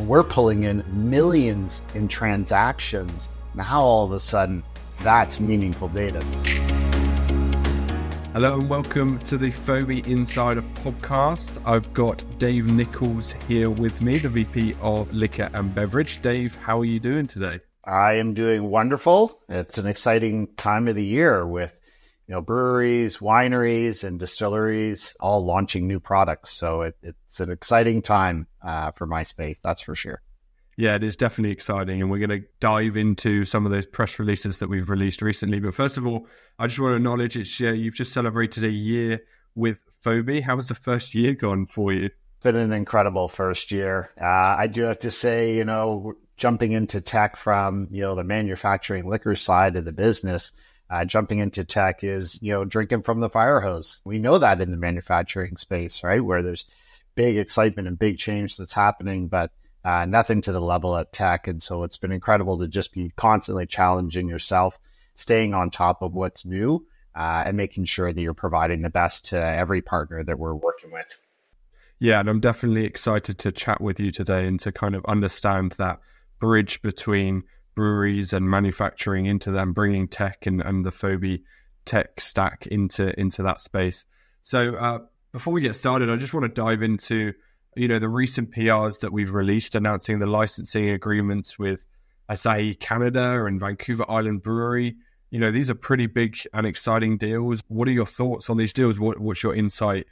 We're pulling in millions in transactions. Now all of a sudden, that's meaningful data. Hello and welcome to the Fobi Insider podcast. I've got Dave Nichols here with me, the VP of Liquor and Beverage. Dave, how are you doing today? I am doing wonderful. It's an exciting time of the year with breweries, wineries, and distilleries all launching new products. So it's an exciting time for my space, that's for sure. Yeah, it is definitely exciting. And we're going to dive into some of those press releases that we've released recently. But first of all, I just want to acknowledge you've just celebrated a year with Fobi. How's the first year gone for you? It's been an incredible first year. I do have to say, jumping into tech from, the manufacturing liquor side of the business, jumping into tech is, drinking from the fire hose. We know that in the manufacturing space, right? Where there's big excitement and big change that's happening, but nothing to the level at tech. And so it's been incredible to just be constantly challenging yourself, staying on top of what's new, and making sure that you're providing the best to every partner that we're working with. Yeah, and I'm definitely excited to chat with you today and to kind of understand that bridge between breweries and manufacturing into them, bringing tech and the Fobi tech stack into that space. So before we get started, I just want to dive into, the recent PRs that we've released announcing the licensing agreements with Asahi Canada and Vancouver Island Brewery. These are pretty big and exciting deals. What are your thoughts on these deals? What's your insight?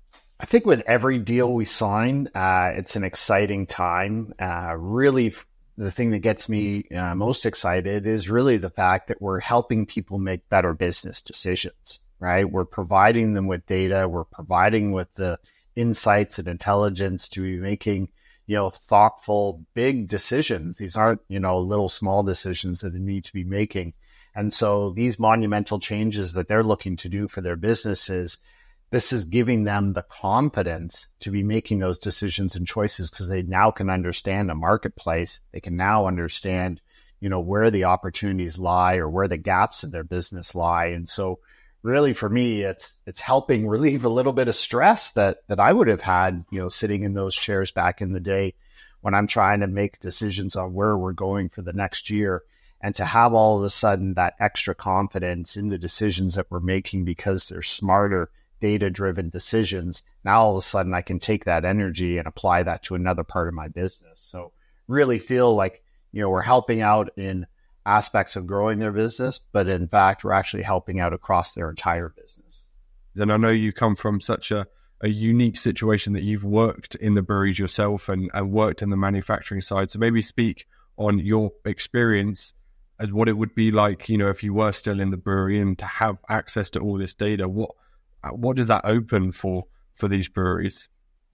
I think with every deal we sign, it's an exciting time. Really, the thing that gets me most excited is really the fact that we're helping people make better business decisions, right? We're providing them with data. We're providing with the insights and intelligence to be making, thoughtful, big decisions. These aren't, little small decisions that they need to be making. And so these monumental changes that they're looking to do for their businesses, this is giving them the confidence to be making those decisions and choices because they now can understand the marketplace. They can now understand, where the opportunities lie or where the gaps in their business lie. And so really for me, it's helping relieve a little bit of stress that I would have had, sitting in those chairs back in the day when I'm trying to make decisions on where we're going for the next year. And to have all of a sudden that extra confidence in the decisions that we're making because they're smarter, data-driven decisions. Now, all of a sudden, I can take that energy and apply that to another part of my business. So really feel like, we're helping out in aspects of growing their business, but in fact, we're actually helping out across their entire business. And I know you come from such a unique situation that you've worked in the breweries yourself and worked in the manufacturing side. So maybe speak on your experience as what it would be like, if you were still in the brewery and to have access to all this data. What does that open for these breweries?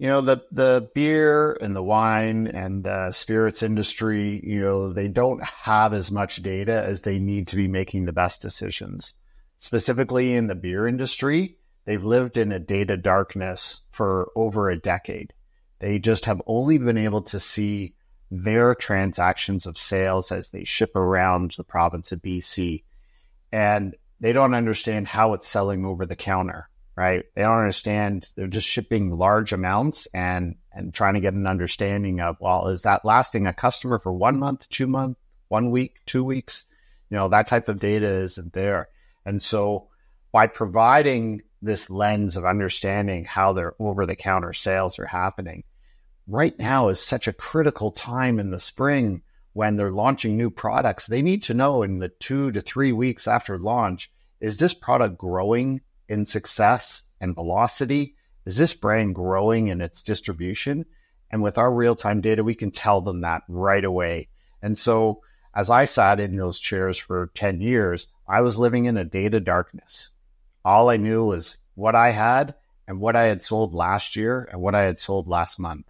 The beer and the wine and the spirits industry, they don't have as much data as they need to be making the best decisions. Specifically in the beer industry, they've lived in a data darkness for over a decade. They just have only been able to see their transactions of sales as they ship around the province of BC. And they don't understand how it's selling over the counter. Right? They don't understand. They're just shipping large amounts and trying to get an understanding of, well, is that lasting a customer for 1 month, 2 months, 1 week, 2 weeks? That type of data isn't there. And so by providing this lens of understanding how their over-the-counter sales are happening, right now is such a critical time in the spring when they're launching new products. They need to know in the 2 to 3 weeks after launch, is this product growing in success and velocity? Is this brand growing in its distribution? And with our real-time data, we can tell them that right away. And so as I sat in those chairs for 10 years, I was living in a data darkness. All I knew was what I had and what I had sold last year and what I had sold last month.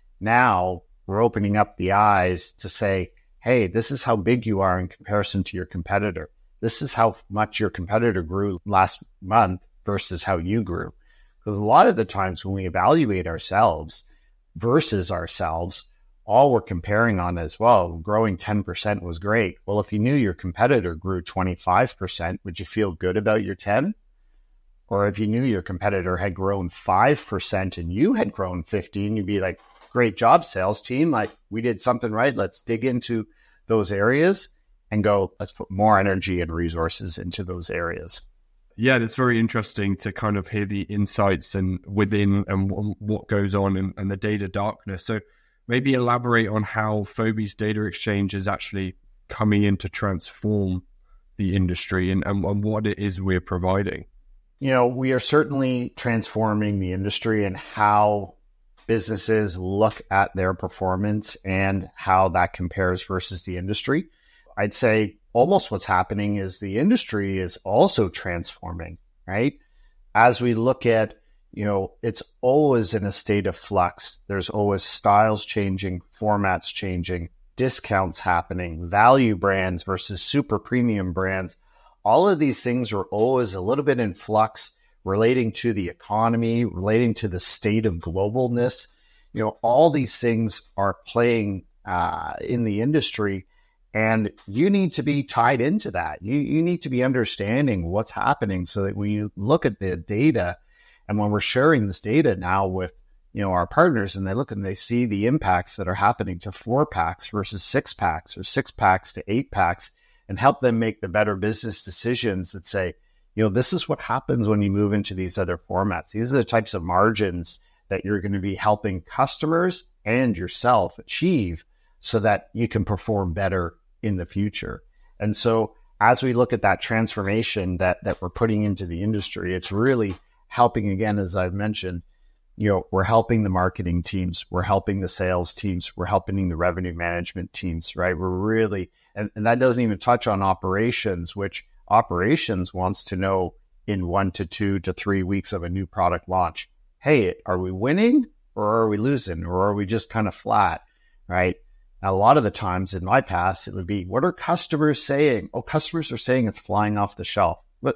Now we're opening up the eyes to say, hey, this is how big you are in comparison to your competitor. This is how much your competitor grew last month versus how you grew. Because a lot of the times when we evaluate ourselves versus ourselves, all we're comparing on is, well, growing 10% was great. Well, if you knew your competitor grew 25%, would you feel good about your 10? Or if you knew your competitor had grown 5% and you had grown 15, you'd be like, great job, sales team. Like, we did something right. Let's dig into those areas and go, let's put more energy and resources into those areas. Yeah, that's very interesting to kind of hear the insights and within and what goes on and the data darkness. So maybe elaborate on how Fobi's data exchange is actually coming in to transform the industry and what it is we're providing. We are certainly transforming the industry and how businesses look at their performance and how that compares versus the industry. I'd say almost what's happening is the industry is also transforming, right? As we look at, it's always in a state of flux. There's always styles changing, formats changing, discounts happening, value brands versus super premium brands. All of these things are always a little bit in flux, relating to the economy, relating to the state of globalness. All these things are playing in the industry, and you need to be tied into that. You need to be understanding what's happening so that when you look at the data, and when we're sharing this data now with our partners, and they look and they see the impacts that are happening to 4-packs versus 6-packs or 6-packs to 8-packs, and help them make the better business decisions that say, this is what happens when you move into these other formats. These are the types of margins that you're going to be helping customers and yourself achieve so that you can perform better in the future. And so as we look at that transformation that we're putting into the industry, it's really helping, again, as I've mentioned, we're helping the marketing teams, we're helping the sales teams, we're helping the revenue management teams, right? We're really, and that doesn't even touch on operations, which operations wants to know in 1 to 2 to 3 weeks of a new product launch. Hey, are we winning or are we losing or are we just kind of flat, right? Now, a lot of the times in my past, it would be, what are customers saying? Oh, customers are saying it's flying off the shelf. But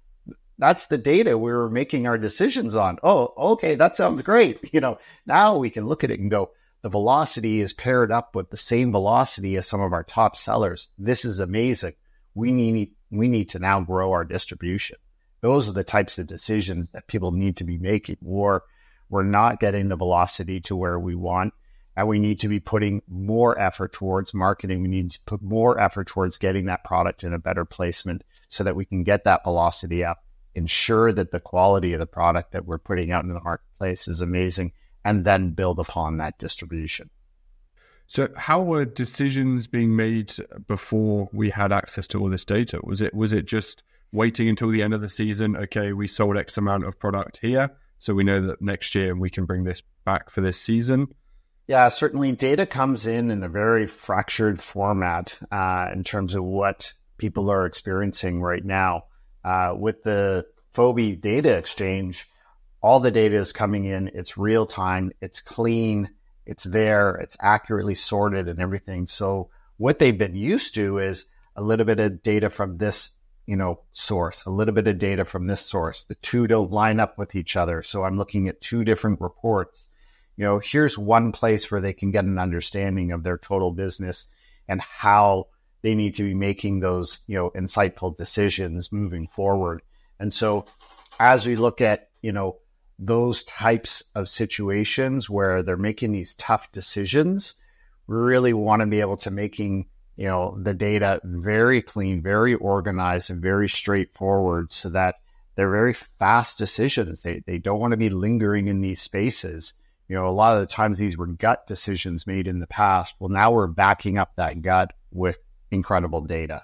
that's the data we were making our decisions on. Oh, okay, that sounds great. Now we can look at it and go, the velocity is paired up with the same velocity as some of our top sellers. This is amazing. We need to now grow our distribution. Those are the types of decisions that people need to be making, or we're not getting the velocity to where we want. And we need to be putting more effort towards marketing. We need to put more effort towards getting that product in a better placement so that we can get that velocity up, ensure that the quality of the product that we're putting out in the marketplace is amazing, and then build upon that distribution. So how were decisions being made before we had access to all this data? Was it just waiting until the end of the season? Okay, we sold X amount of product here, so we know that next year we can bring this back for this season? Yeah, certainly data comes in a very fractured format in terms of what people are experiencing right now. With the Fobi data exchange, all the data is coming in. It's real time. It's clean. It's there. It's accurately sorted and everything. So what they've been used to is a little bit of data from this, source, a little bit of data from this source. The two don't line up with each other. So I'm looking at two different reports. Here's one place where they can get an understanding of their total business and how they need to be making those, insightful decisions moving forward. And so as we look at, those types of situations where they're making these tough decisions, we really want to be able to making, the data very clean, very organized, and very straightforward so that they're very fast decisions. They don't want to be lingering in these spaces. A lot of the times these were gut decisions made in the past. Well, now we're backing up that gut with incredible data.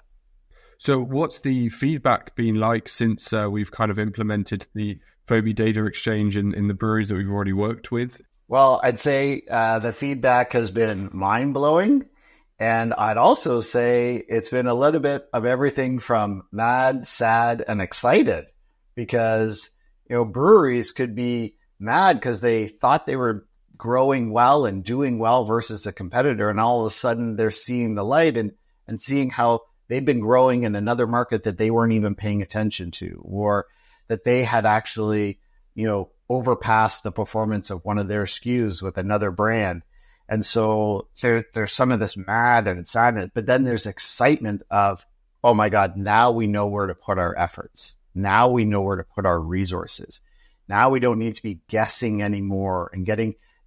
So what's the feedback been like since we've kind of implemented the Fobi data exchange in the breweries that we've already worked with? Well, I'd say the feedback has been mind-blowing. And I'd also say it's been a little bit of everything from mad, sad, and excited, because, breweries could be mad because they thought they were growing well and doing well versus a competitor. And all of a sudden they're seeing the light and seeing how they've been growing in another market that they weren't even paying attention to, or that they had actually, overpassed the performance of one of their SKUs with another brand. And so there's some of this mad and sadness, but then there's excitement of, oh my God, now we know where to put our efforts. Now we know where to put our resources. Now we don't need to be guessing anymore and getting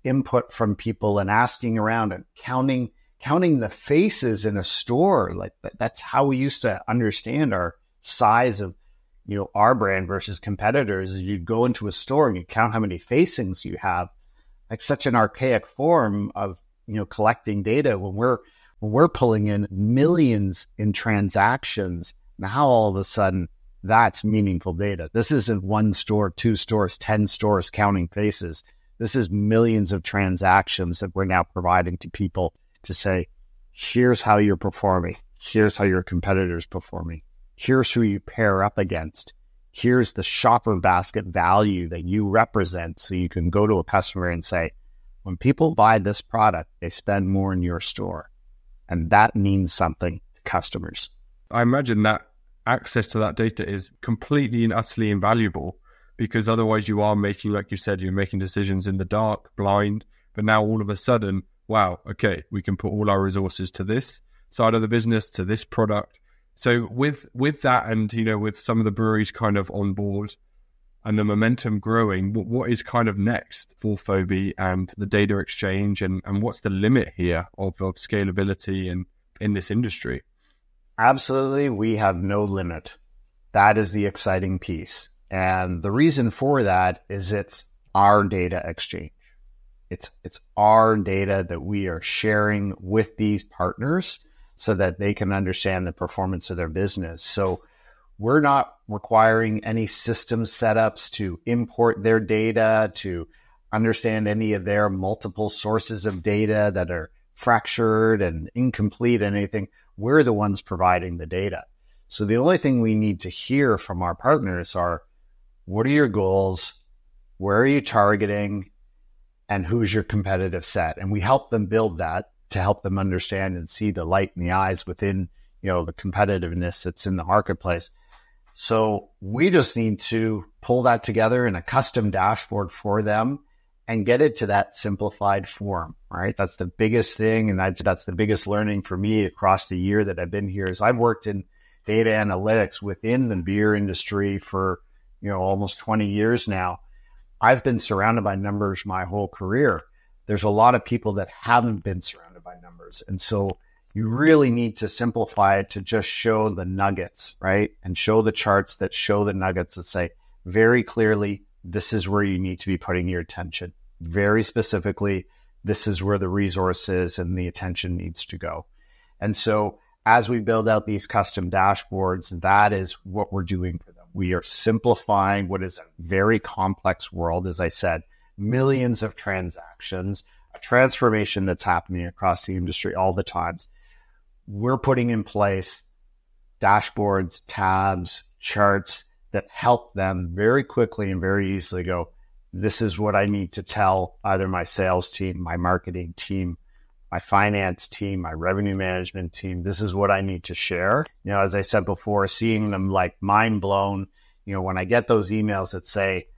input from people and asking around and counting the faces in a store. Like that's how we used to understand our size of, our brand versus competitors. You'd go into a store and you count how many facings you have, like such an archaic form of, collecting data. When we're pulling in millions in transactions, now all of a sudden that's meaningful data. This isn't 1 store, 2 stores, 10 stores counting faces. This is millions of transactions that we're now providing to people to say, here's how you're performing. Here's how your competitor's performing. Here's who you pair up against. Here's the shopper basket value that you represent. So you can go to a customer and say, when people buy this product, they spend more in your store. And that means something to customers. I imagine that access to that data is completely and utterly invaluable, because otherwise you are making, like you said, you're making decisions in the dark, blind. But now all of a sudden, wow, okay, we can put all our resources to this side of the business, to this product. So with that, and with some of the breweries kind of on board and the momentum growing, what is kind of next for Fobi and the data exchange, and what's the limit here of scalability in this industry? Absolutely, we have no limit. That is the exciting piece. And the reason for that is it's our data exchange. It's our data that we are sharing with these partners so that they can understand the performance of their business. So we're not requiring any system setups to import their data, to understand any of their multiple sources of data that are fractured and incomplete and anything. We're the ones providing the data. So the only thing we need to hear from our partners are, what are your goals? Where are you targeting? And who's your competitive set? And we help them build that to help them understand and see the light in the eyes within, the competitiveness that's in the marketplace. So we just need to pull that together in a custom dashboard for them and get it to that simplified form, right? That's the biggest thing. And that's the biggest learning for me across the year that I've been here is I've worked in data analytics within the beer industry for, almost 20 years now. I've been surrounded by numbers my whole career. There's a lot of people that haven't been surrounded by numbers. And so you really need to simplify it to just show the nuggets, right? And show the charts that show the nuggets that say very clearly, this is where you need to be putting your attention. Very specifically, this is where the resources and the attention needs to go. And so as we build out these custom dashboards, that is what we're doing for them. We are simplifying what is a very complex world, as I said, millions of transactions, a transformation that's happening across the industry all the times. We're putting in place dashboards, tabs, charts that help them very quickly and very easily go, this is what I need to tell either my sales team, my marketing team, my finance team, my revenue management team. This is what I need to share. As I said before, seeing them like mind blown, when I get those emails that say,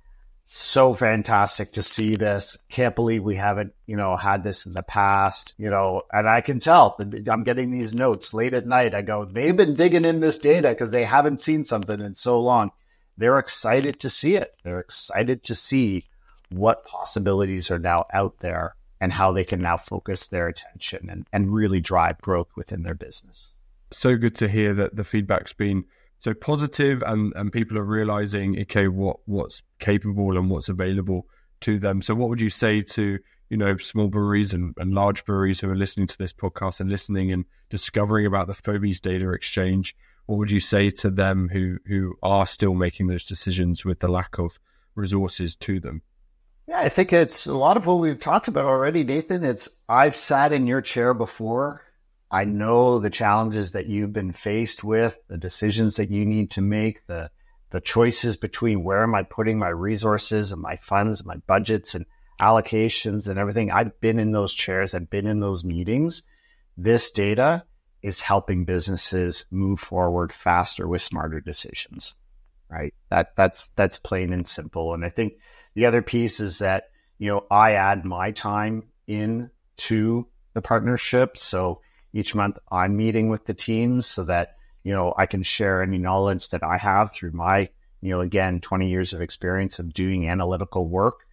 so fantastic to see this. Can't believe we haven't, had this in the past, and I can tell I'm getting these notes late at night. I go, they've been digging in this data because they haven't seen something in so long. They're excited to see it. They're excited to see what possibilities are now out there and how they can now focus their attention and really drive growth within their business. So good to hear that the feedback's been so positive and people are realizing, okay, what's capable and what's available to them. So what would you say to, small breweries and large breweries who are listening to this podcast and listening and discovering about the Fobi's data exchange? What would you say to them who are still making those decisions with the lack of resources to them? Yeah, I think it's a lot of what we've talked about already, Nathan. I've sat in your chair before. I know the challenges that you've been faced with, the decisions that you need to make, the choices between where am I putting my resources and my funds, my budgets and allocations and everything. I've been in those chairs. I've been in those meetings. This data is helping businesses move forward faster with smarter decisions, right? That's plain and simple. And I think the other piece is that, I add my time into the partnership. So each month I'm meeting with the teams so that, I can share any knowledge that I have through my, again, 20 years of experience of doing analytical work.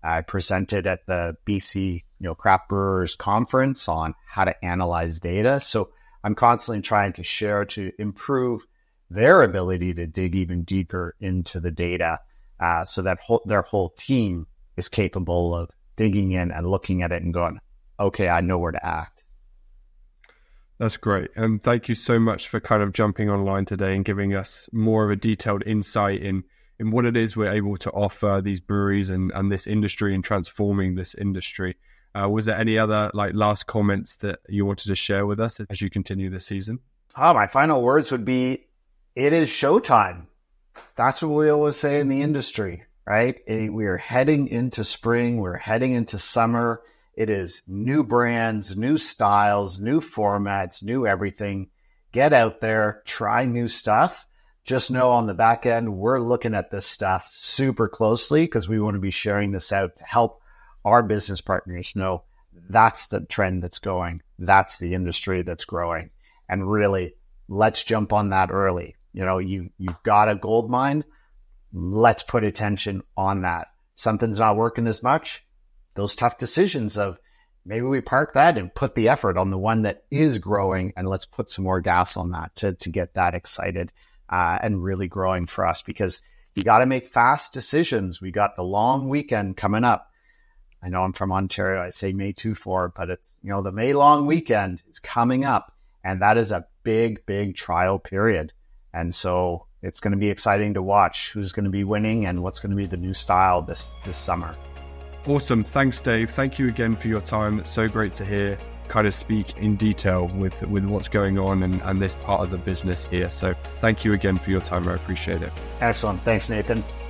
I presented at the BC Craft Brewers Conference on how to analyze data. So I'm constantly trying to share to improve their ability to dig even deeper into the data so that their whole team is capable of digging in and looking at it and going, okay, I know where to act. That's great. And thank you so much for kind of jumping online today and giving us more of a detailed insight in what it is we're able to offer these breweries and this industry and transforming this industry. Was there any other last comments that you wanted to share with us as you continue this season? My final words would be, it is showtime. That's what we always say in the industry, right? We are heading into spring. We're heading into summer. It is new brands, new styles, new formats, new everything. Get out there, try new stuff. Just know on the back end, we're looking at this stuff super closely because we want to be sharing this out to help our business partners know that's the trend that's going. That's the industry that's growing. And really, let's jump on that early. You've got a gold mine. Let's put attention on that. Something's not working as much. Those tough decisions of maybe we park that and put the effort on the one that is growing, and let's put some more gas on that to get that excited and really growing for us, because you got to make fast decisions. We got the long weekend coming up. I know I'm from Ontario. I say May 2-4, but it's, the May long weekend is coming up, and that is a big, big trial period. And so it's going to be exciting to watch who's going to be winning and what's going to be the new style this summer. Awesome. Thanks, Dave. Thank you again for your time. It's so great to hear kind of speak in detail with what's going on and this part of the business here. So thank you again for your time. I appreciate it. Excellent. Thanks, Nathan.